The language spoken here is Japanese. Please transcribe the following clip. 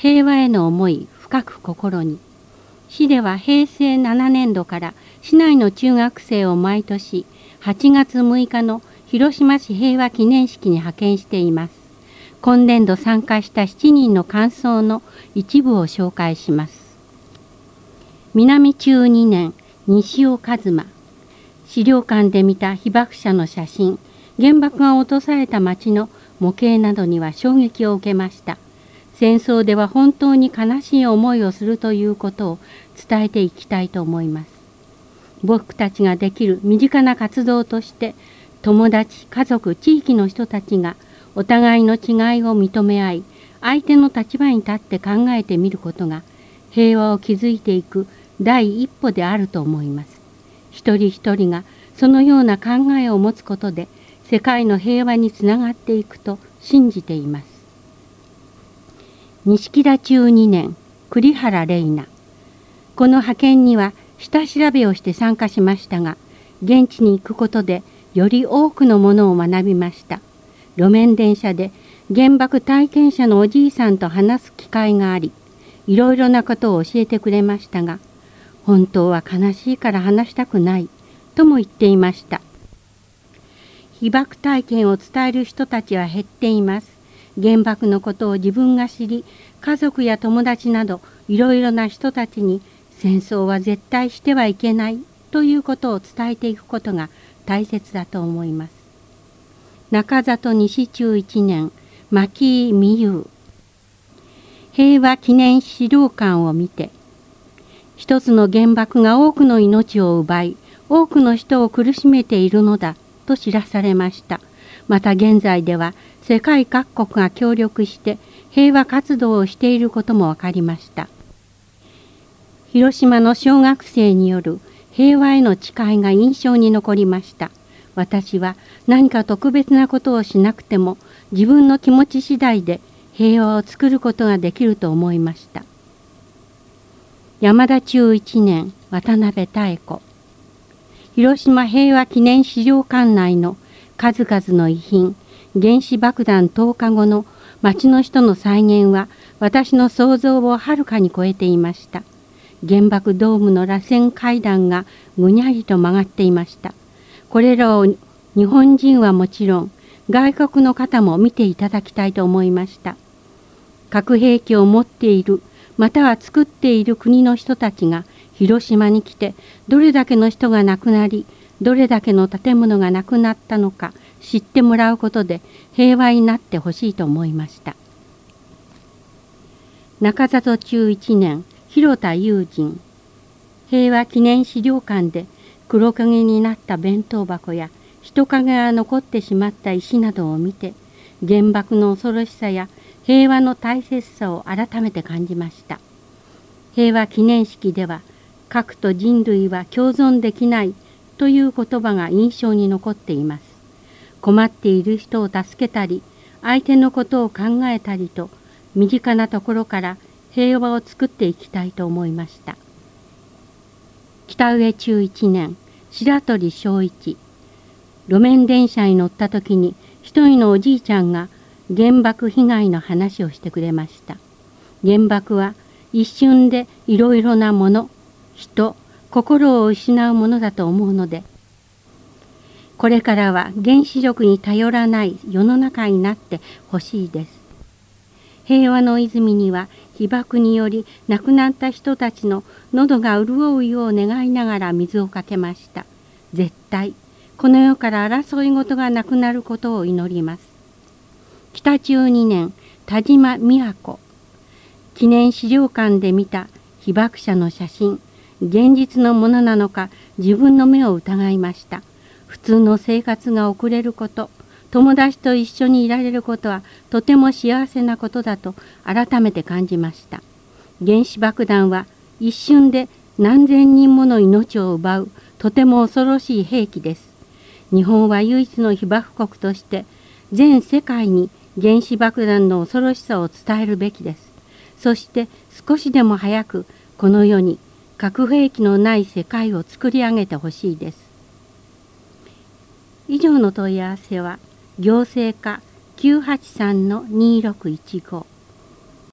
平和への思い深く心に。市では平成7年度から市内の中学生を毎年8月6日の広島市平和記念式に派遣しています。今年度参加した7人の感想の一部を紹介します。南中2年、西尾一馬。資料館で見た被爆者の写真、原爆が落とされた町の模型などには衝撃を受けました。戦争では本当に悲しい思いをするということを伝えていきたいと思います。僕たちができる身近な活動として、友達、家族、地域の人たちがお互いの違いを認め合い、相手の立場に立って考えてみることが平和を築いていく第一歩であると思います。一人一人がそのような考えを持つことで世界の平和につながっていくと信じています。錦田中2年、栗原玲奈。この派遣には下調べをして参加しましたが、現地に行くことでより多くのものを学びました。路面電車で原爆体験者のおじいさんと話す機会があり、いろいろなことを教えてくれましたが、本当は悲しいから話したくないとも言っていました。被爆体験を伝える人たちは減っています。原爆のことを自分が知り、家族や友達などいろいろな人たちに戦争は絶対してはいけないということを伝えていくことが大切だと思います。中里西中1年、牧井美優。平和記念資料館を見て、一つの原爆が多くの命を奪い、多くの人を苦しめているのだと知らされました。また現在では世界各国が協力して平和活動をしていることも分かりました。広島の小学生による平和への誓いが印象に残りました。私は何か特別なことをしなくても自分の気持ち次第で平和を作ることができると思いました。山田中1年、渡辺妙子。広島平和記念資料館内の数々の遺品、原子爆弾投下後の町の人の再現は私の想像をはるかに超えていました。原爆ドームの螺旋階段がぐにゃりと曲がっていました。これらを日本人はもちろん外国の方も見ていただきたいと思いました。核兵器を持っているまたは作っている国の人たちが広島に来てどれだけの人が亡くなり、どれだけの建物がなくなったのか知ってもらうことで平和になってほしいと思いました。中里中1年、広田友人。平和記念資料館で黒影になった弁当箱や人影が残ってしまった石などを見て、原爆の恐ろしさや平和の大切さを改めて感じました。平和記念式では、核と人類は共存できないという言葉が印象に残っています。困っている人を助けたり、相手のことを考えたりと、身近なところから平和を作っていきたいと思いました。北上中1年、白鳥正一。路面電車に乗った時に一人のおじいちゃんが原爆被害の話をしてくれました。原爆は一瞬でいろいろなもの、人、心を失うものだと思うので、これからは原子力に頼らない世の中になってほしいです。平和の泉には被爆により亡くなった人たちの喉が潤うよう願いながら水をかけました。絶対この世から争い事がなくなることを祈ります。北中2年、田島美和子。記念資料館で見た被爆者の写真、現実のものなのか自分の目を疑いました。普通の生活が送れること、友達と一緒にいられることはとても幸せなことだと改めて感じました。原子爆弾は一瞬で何千人もの命を奪うとても恐ろしい兵器です。日本は唯一の被爆国として全世界に原子爆弾の恐ろしさを伝えるべきです。そして少しでも早くこの世に核兵器のない世界を作り上げてほしいです。以上の問い合わせは行政課 983-2615